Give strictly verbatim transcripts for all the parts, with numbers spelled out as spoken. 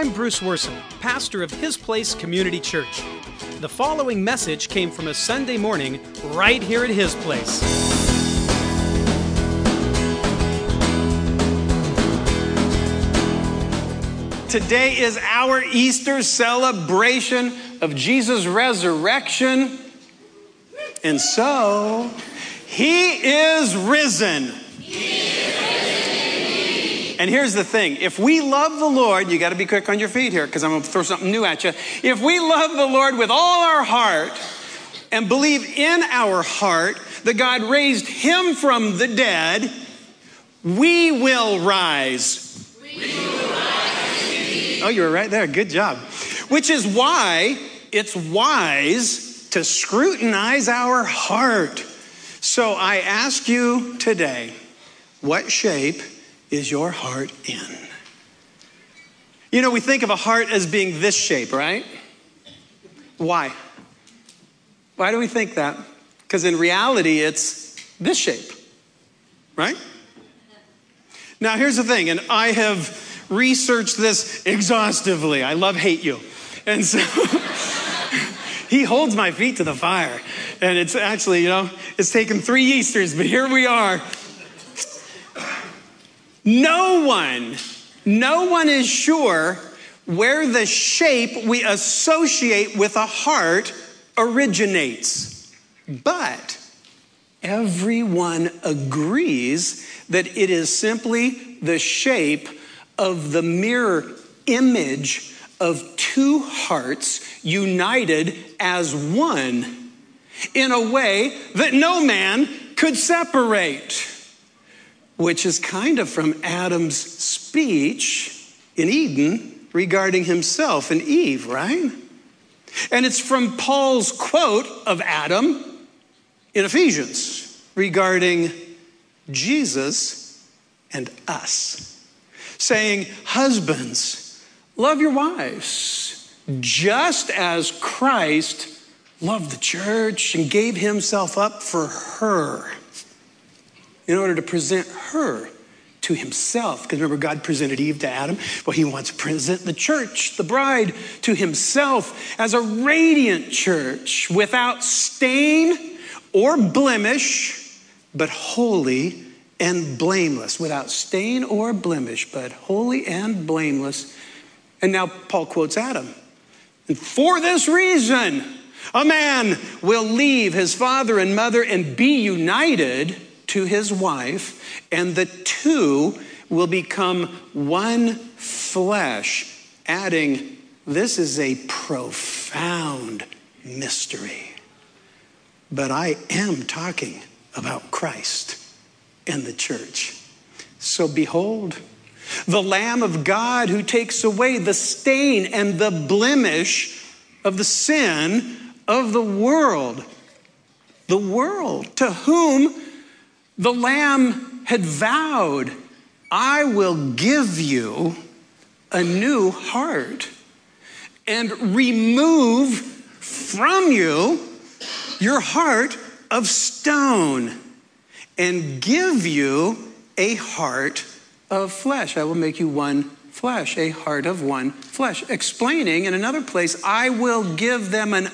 I'm Bruce Worson, pastor of His Place Community Church. The following message came from a Sunday morning right here at His Place. Today is our Easter celebration of Jesus' resurrection. And so, He is risen. And here's the thing, if we love the Lord, you got to be quick on your feet here because I'm going to throw something new at you. If we love the Lord with all our heart and believe in our heart that God raised Him from the dead, we will rise. We will rise. Oh, you were right there. Good job. Which is why it's wise to scrutinize our heart. So I ask you today, what shape is your heart in? You know, we think of a heart as being this shape, right? Why? Why do we think that? Because in reality, it's this shape, right? Now, here's the thing, and I have researched this exhaustively. I love hate you. And so he holds my feet to the fire. And it's actually, you know, it's taken three Easters, but here we are. No one, no one is sure where the shape we associate with a heart originates. But everyone agrees that it is simply the shape of the mirror image of two hearts united as one in a way that no man could separate. Which is kind of from Adam's speech in Eden regarding himself and Eve, right? And it's from Paul's quote of Adam in Ephesians regarding Jesus and us, saying, husbands, love your wives, just as Christ loved the church and gave himself up for her, in order to present her to himself. Because remember, God presented Eve to Adam. Well, he wants to present the church, the bride, to himself as a radiant church without stain or blemish, but holy and blameless. Without stain or blemish, but holy and blameless. And now Paul quotes Adam. And for this reason, a man will leave his father and mother and be united to his wife, and the two will become one flesh, adding, this is a profound mystery. But I am talking about Christ and the church. So behold, the Lamb of God who takes away the stain and the blemish of the sin of the world. The world to whom the Lamb had vowed, I will give you a new heart and remove from you your heart of stone and give you a heart of flesh. I will make you one flesh, a heart of one flesh. Explaining in another place, I will give them an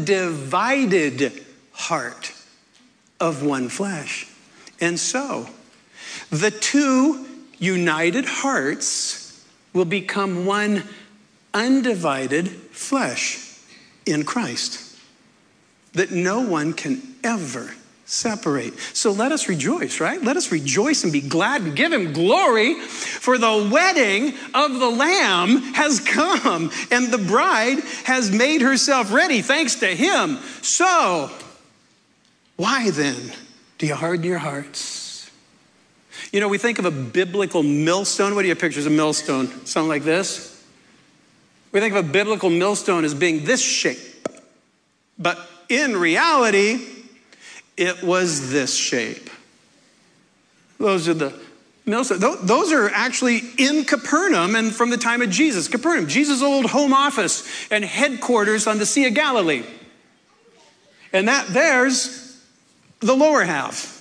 undivided heart of one flesh. And so, the two united hearts will become one undivided flesh in Christ that no one can ever separate. So let us rejoice, right? Let us rejoice and be glad and give him glory, for the wedding of the Lamb has come and the bride has made herself ready thanks to him. So, why then do you harden your hearts? You know, we think of a biblical millstone. What do you picture as a millstone? Something like this? We think of a biblical millstone as being this shape. But in reality, it was this shape. Those are the millstones. Those are actually in Capernaum and from the time of Jesus. Capernaum, Jesus' old home office and headquarters on the Sea of Galilee. And that there's the lower half.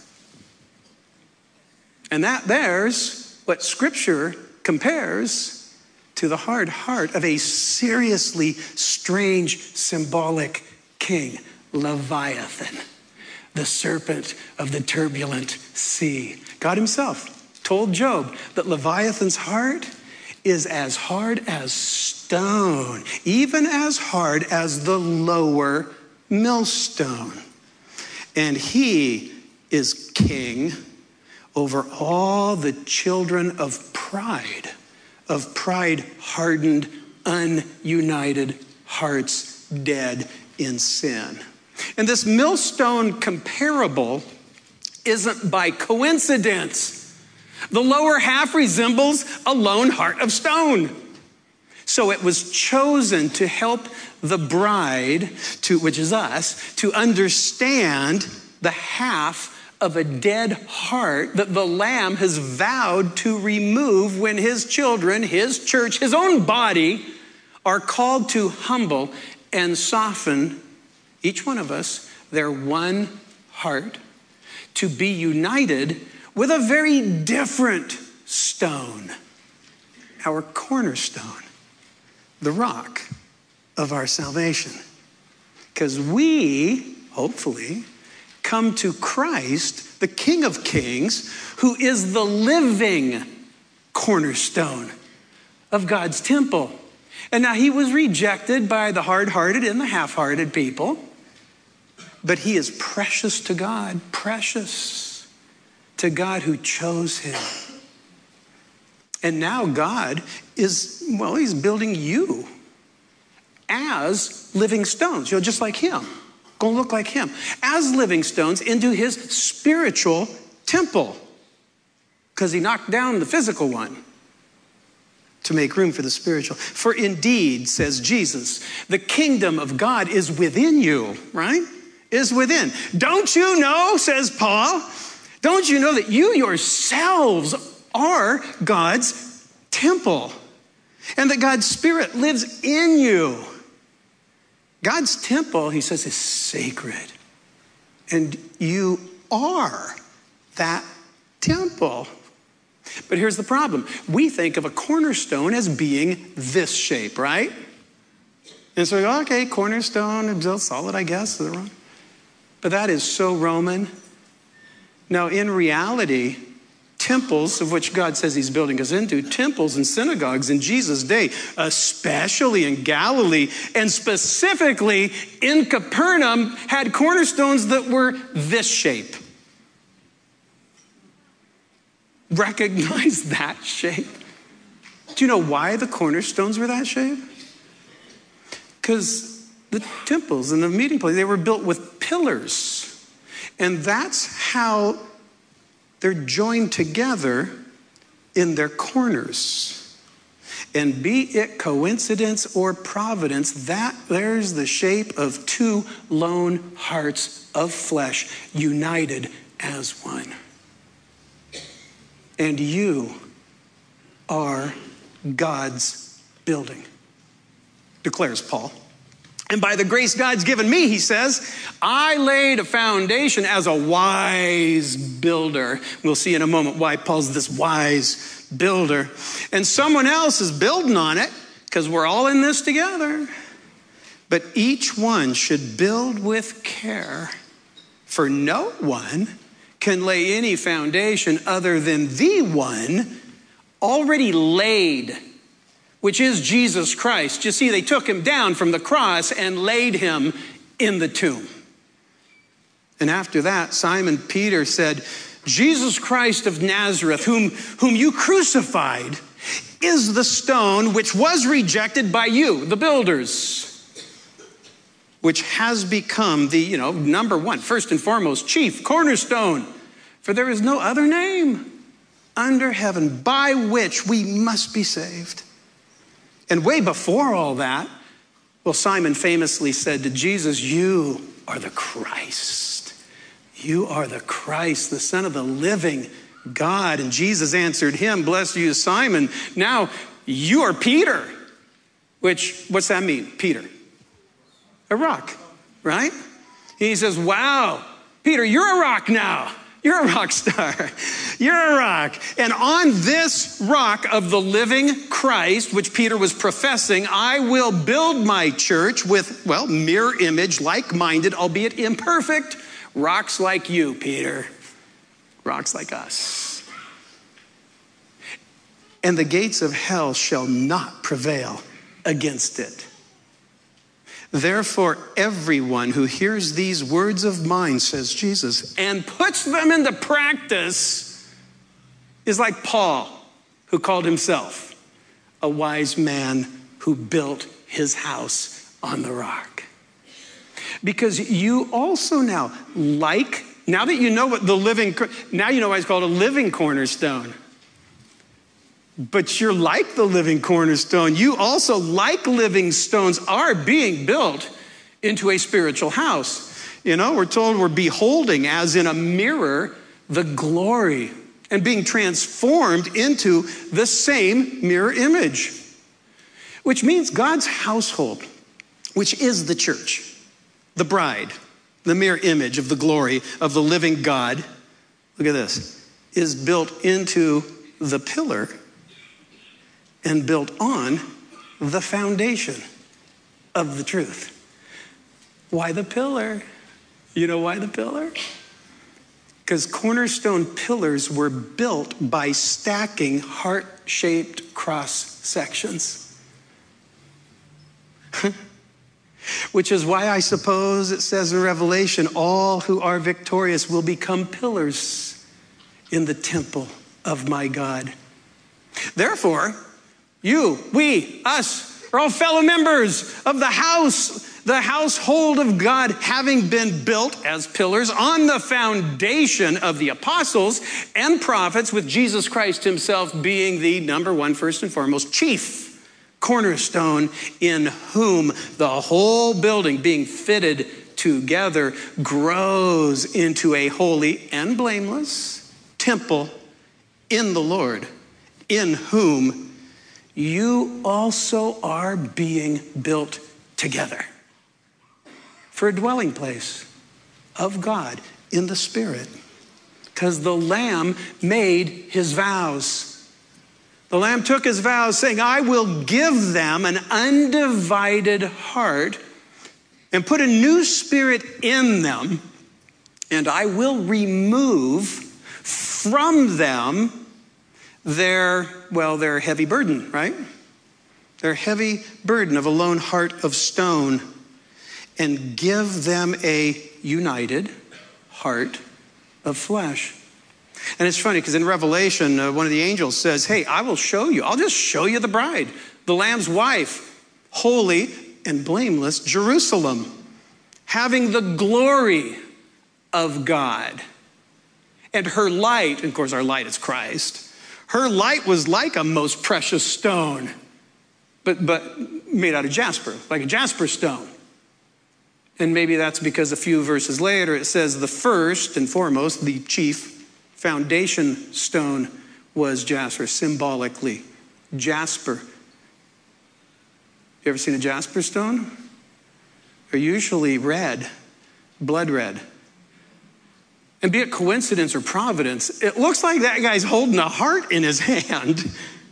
And that there's what Scripture compares to the hard heart of a seriously strange, symbolic king, Leviathan, the serpent of the turbulent sea. God himself told Job that Leviathan's heart is as hard as stone, even as hard as the lower millstone. And he is king over all the children of pride, of pride-hardened, ununited hearts dead in sin. And this millstone comparable isn't by coincidence. The lower half resembles a lone heart of stone. So it was chosen to help the bride, to, which is us, to understand the half of a dead heart that the Lamb has vowed to remove when his children, his church, his own body are called to humble and soften, each one of us, their one heart, to be united with a very different stone, our cornerstone, the rock of our salvation. Because we, hopefully, come to Christ, the King of Kings, who is the living cornerstone of God's temple. And now he was rejected by the hard-hearted and the half-hearted people, but he is precious to God, precious to God who chose him. And now God is, well, he's building you as living stones, you know, just like him. Gonna look like him, as living stones into his spiritual temple, because he knocked down the physical one to make room for the spiritual. For indeed, says Jesus, the kingdom of God is within you, right? Is within. Don't you know, says Paul, don't you know that you yourselves are God's temple and that God's Spirit lives in you? God's temple, he says, is sacred. And you are that temple. But here's the problem. We think of a cornerstone as being this shape, right? And so we go, okay, cornerstone, solid, I guess. But that is so Roman. Now, in reality, temples, of which God says he's building us into, temples and synagogues in Jesus' day, especially in Galilee, and specifically in Capernaum, had cornerstones that were this shape. Recognize that shape. Do you know why the cornerstones were that shape? Because the temples and the meeting place, they were built with pillars. And that's how they're joined together in their corners. And be it coincidence or providence, that there's the shape of two lone hearts of flesh united as one. And you are God's building, declares Paul. And by the grace God's given me, he says, I laid a foundation as a wise builder. We'll see in a moment why Paul's this wise builder. And someone else is building on it because we're all in this together. But each one should build with care, for no one can lay any foundation other than the one already laid, which is Jesus Christ. You see, they took him down from the cross and laid him in the tomb. And after that, Simon Peter said, Jesus Christ of Nazareth, whom, whom you crucified, is the stone which was rejected by you, the builders, which has become the, you know, number one, first and foremost, chief cornerstone. For there is no other name under heaven by which we must be saved. And way before all that, well, Simon famously said to Jesus, you are the Christ. You are the Christ, the Son of the living God. And Jesus answered him, blessed are you, Simon. Now you are Peter, which, what's that mean? Peter. A rock, right? He says, wow, Peter, you're a rock now. You're a rock star. You're a rock. And on this rock of the living Christ, which Peter was professing, I will build my church with, well, mirror image, like-minded, albeit imperfect, rocks like you, Peter. Rocks like us. And the gates of hell shall not prevail against it. Therefore, everyone who hears these words of mine, says Jesus, and puts them into practice is like Paul, who called himself a wise man who built his house on the rock. Because you also now, like, now that you know what the living, now you know why it's called a living cornerstone. But you're like the living cornerstone. You also, like living stones, are being built into a spiritual house. You know, we're told we're beholding, as in a mirror, the glory and being transformed into the same mirror image. Which means God's household, which is the church, the bride, the mirror image of the glory of the living God, look at this, is built into the pillar and built on the foundation of the truth. Why the pillar? You know why the pillar? Because cornerstone pillars were built by stacking heart-shaped cross sections. Which is why I suppose it says in Revelation, all who are victorious will become pillars in the temple of my God. Therefore, you, we, us, are all fellow members of the house, the household of God, having been built as pillars on the foundation of the apostles and prophets, with Jesus Christ himself being the number one, first and foremost, chief cornerstone, in whom the whole building being fitted together grows into a holy and blameless temple in the Lord, in whom you also are being built together for a dwelling place of God in the Spirit. Because the Lamb made his vows. The Lamb took his vows, saying, I will give them an undivided heart and put a new spirit in them, and I will remove from them their, well, their heavy burden, right? Their heavy burden of a lone heart of stone, and give them a united heart of flesh. And it's funny because in Revelation, uh, one of the angels says, hey, I will show you. I'll just show you the bride, the Lamb's wife, holy and blameless Jerusalem, having the glory of God. And her light, and of course our light is Christ, her light was like a most precious stone, but, but made out of jasper, like a jasper stone. And maybe that's because a few verses later it says the first and foremost, the chief foundation stone was jasper, symbolically. Jasper. You ever seen a jasper stone? They're usually red, blood red. And be it coincidence or providence, it looks like that guy's holding a heart in his hand.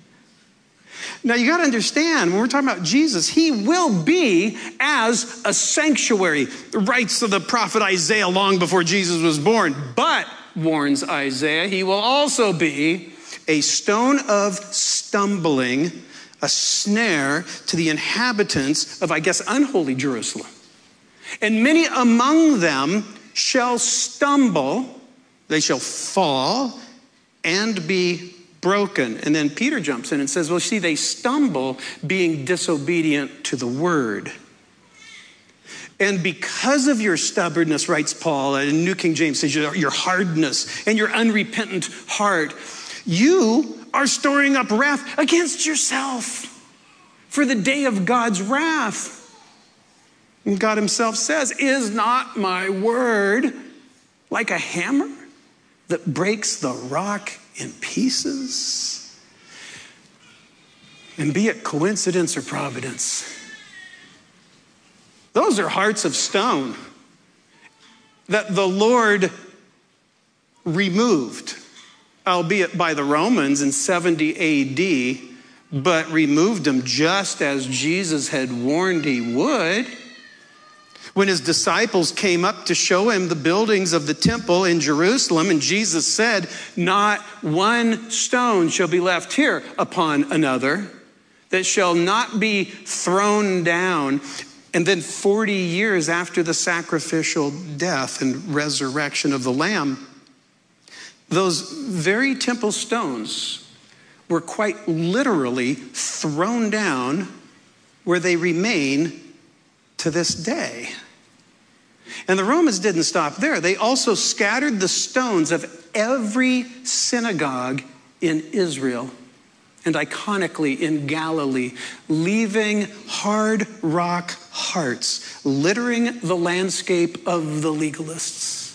Now you got to understand, when we're talking about Jesus, he will be as a sanctuary. The rights of the prophet Isaiah long before Jesus was born. But, warns Isaiah, he will also be a stone of stumbling, a snare to the inhabitants of, I guess, unholy Jerusalem. And many among them shall stumble, they shall fall and be broken. And then Peter jumps in and says, well, see, they stumble being disobedient to the word. And because of your stubbornness, writes Paul, and New King James says your hardness and your unrepentant heart, you are storing up wrath against yourself for the day of God's wrath. And God himself says, is not my word like a hammer that breaks the rock in pieces? And be it coincidence or providence, those are hearts of stone that the Lord removed, albeit by the Romans in seventy A D, but removed them just as Jesus had warned he would. When his disciples came up to show him the buildings of the temple in Jerusalem, and Jesus said, not one stone shall be left here upon another that shall not be thrown down. And then forty years after the sacrificial death and resurrection of the Lamb, those very temple stones were quite literally thrown down, where they remain to this day. And the Romans didn't stop there. They also scattered the stones of every synagogue in Israel and iconically in Galilee, leaving hard rock hearts littering the landscape of the legalists.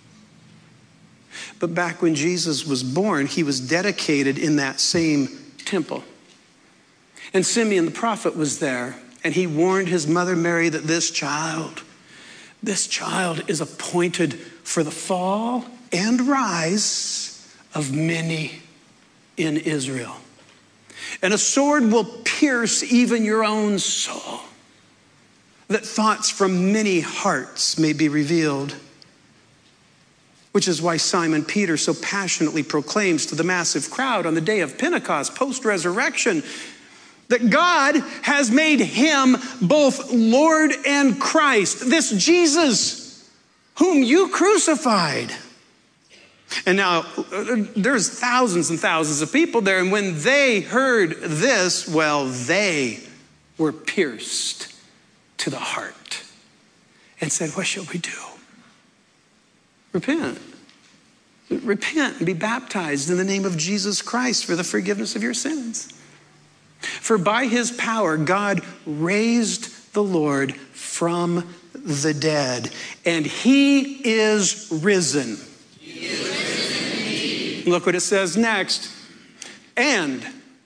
But back when Jesus was born, he was dedicated in that same temple. And Simeon the prophet was there, and he warned his mother Mary that this child, this child is appointed for the fall and rise of many in Israel. And a sword will pierce even your own soul, that thoughts from many hearts may be revealed. Which is why Simon Peter so passionately proclaims to the massive crowd on the day of Pentecost, post-resurrection, that God has made him both Lord and Christ, this Jesus whom you crucified. And now there's thousands and thousands of people there, and when they heard this, well, they were pierced to the heart and said, what shall we do? Repent. Repent and be baptized in the name of Jesus Christ for the forgiveness of your sins. For by his power, God raised the Lord from the dead, and he is risen. He is risen indeed. Look what it says next. And,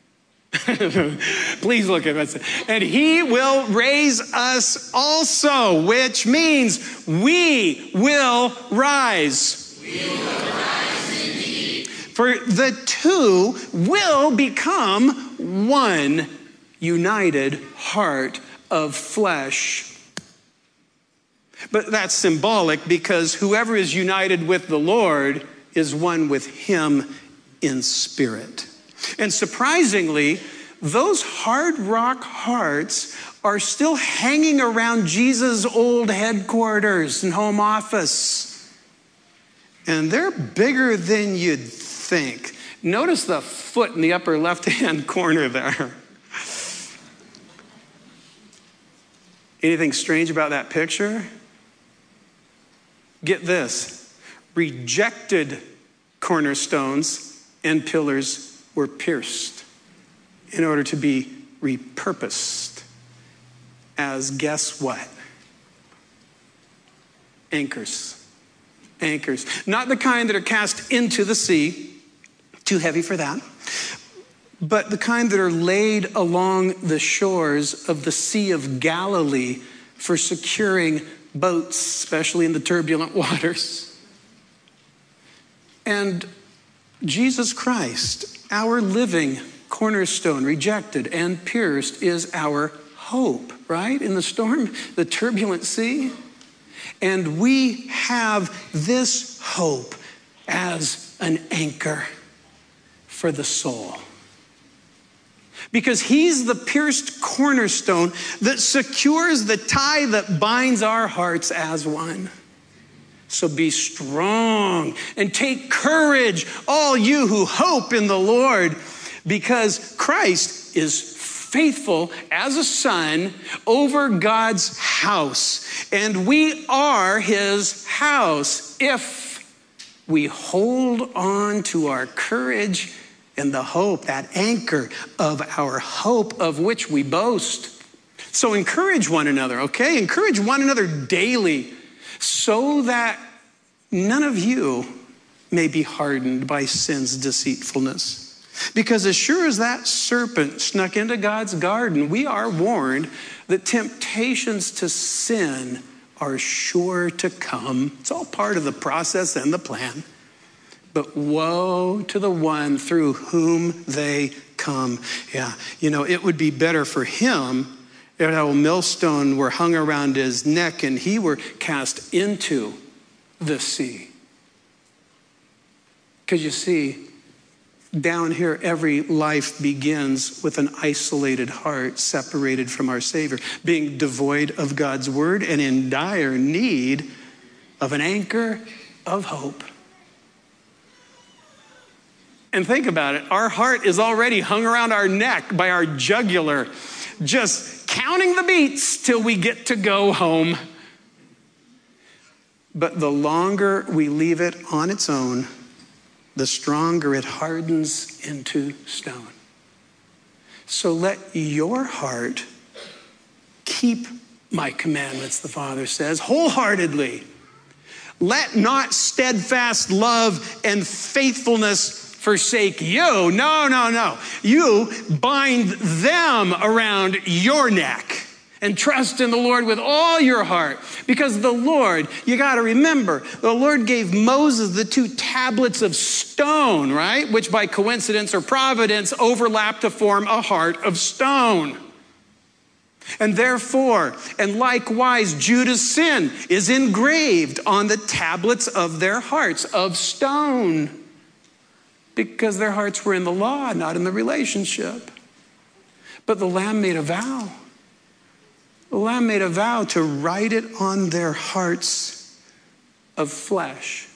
please look at it. And he will raise us also, which means we will rise. We will rise indeed. For the two will become one united heart of flesh. But that's symbolic, because whoever is united with the Lord is one with him in spirit. And surprisingly, those hard rock hearts are still hanging around Jesus' old headquarters and home office. And they're bigger than you'd think. Notice the foot in the upper left-hand corner there. Anything strange about that picture? Get this. Rejected cornerstones and pillars were pierced in order to be repurposed as, guess what? Anchors. Anchors. Not the kind that are cast into the sea, too heavy for that, but the kind that are laid along the shores of the Sea of Galilee for securing boats, especially in the turbulent waters. And Jesus Christ, our living cornerstone, rejected and pierced, is our hope, right? In the storm, the turbulent sea. And we have this hope as an anchor for the soul. Because he's the pierced cornerstone that secures the tie that binds our hearts as one. So be strong and take courage, all you who hope in the Lord, because Christ is faithful as a son over God's house. And we are his house if we hold on to our courage and the hope, that anchor of our hope of which we boast. So encourage one another, okay? Encourage one another daily so that none of you may be hardened by sin's deceitfulness. Because as sure as that serpent snuck into God's garden, we are warned that temptations to sin are sure to come. It's all part of the process and the plan. but woe to the one through whom they come. Yeah, you know, it would be better for him if a millstone were hung around his neck and he were cast into the sea. Because you see, down here, every life begins with an isolated heart separated from our Savior, being devoid of God's word and in dire need of an anchor of hope. And think about it. Our heart is already hung around our neck by our jugular, just counting the beats till we get to go home. But the longer we leave it on its own, the stronger it hardens into stone. So let your heart keep my commandments, the Father says, wholeheartedly. Let not steadfast love and faithfulness forsake you. No, no, no. You bind them around your neck and trust in the Lord with all your heart. Because the Lord, you got to remember, the Lord gave Moses the two tablets of stone, right? Which by coincidence or providence overlap to form a heart of stone. And therefore, and likewise, Judah's sin is engraved on the tablets of their hearts of stone. Because their hearts were in the law, not in the relationship. But the Lamb made a vow. The Lamb made a vow to write it on their hearts of flesh.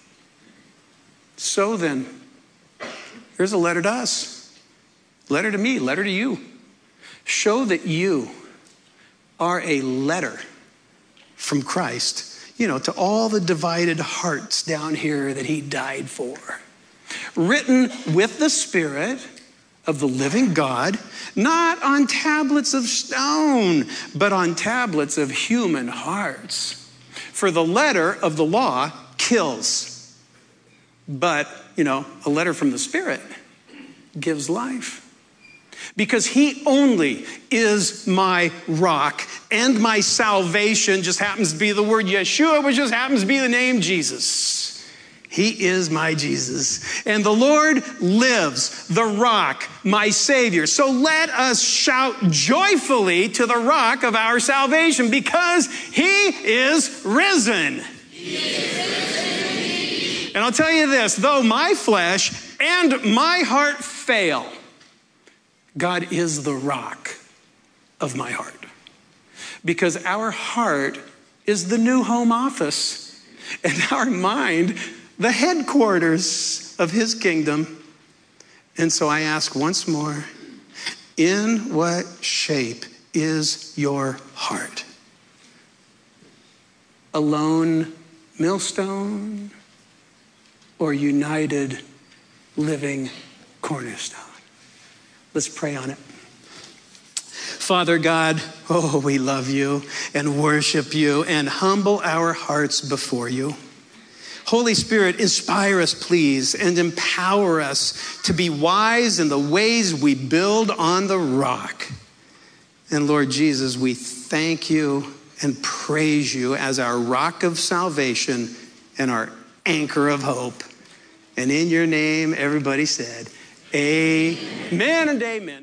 So then, here's a letter to us. Letter to me, letter to you. Show that you are a letter from Christ, you know, to all the divided hearts down here that he died for. Written with the Spirit of the living God, not on tablets of stone, but on tablets of human hearts. For the letter of the law kills, but, you know, a letter from the Spirit gives life. Because he only is my rock, and my salvation just happens to be the word Yeshua, which just happens to be the name Jesus. He is my Jesus. And the Lord lives, the rock, my Savior. So let us shout joyfully to the rock of our salvation, because he is risen. He is risen. And I'll tell you this, though my flesh and my heart fail, God is the rock of my heart. Because our heart is the new home office, and our mind the headquarters of his kingdom. And so I ask once more, in what shape is your heart? A lone millstone or united living cornerstone? Let's pray on it. Father God, oh, we love you and worship you and humble our hearts before you. Holy Spirit, inspire us, please, and empower us to be wise in the ways we build on the rock. And Lord Jesus, we thank you and praise you as our rock of salvation and our anchor of hope. And in your name, everybody said, amen and amen.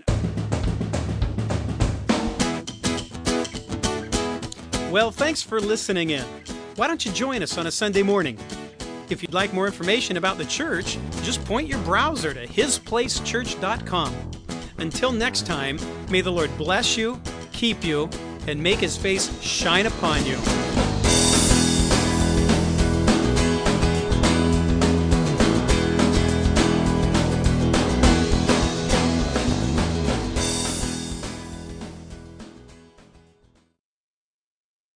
Well, thanks for listening in. Why don't you join us on a Sunday morning? If you'd like more information about the church, just point your browser to his place church dot com. Until next time, may the Lord bless you, keep you, and make his face shine upon you.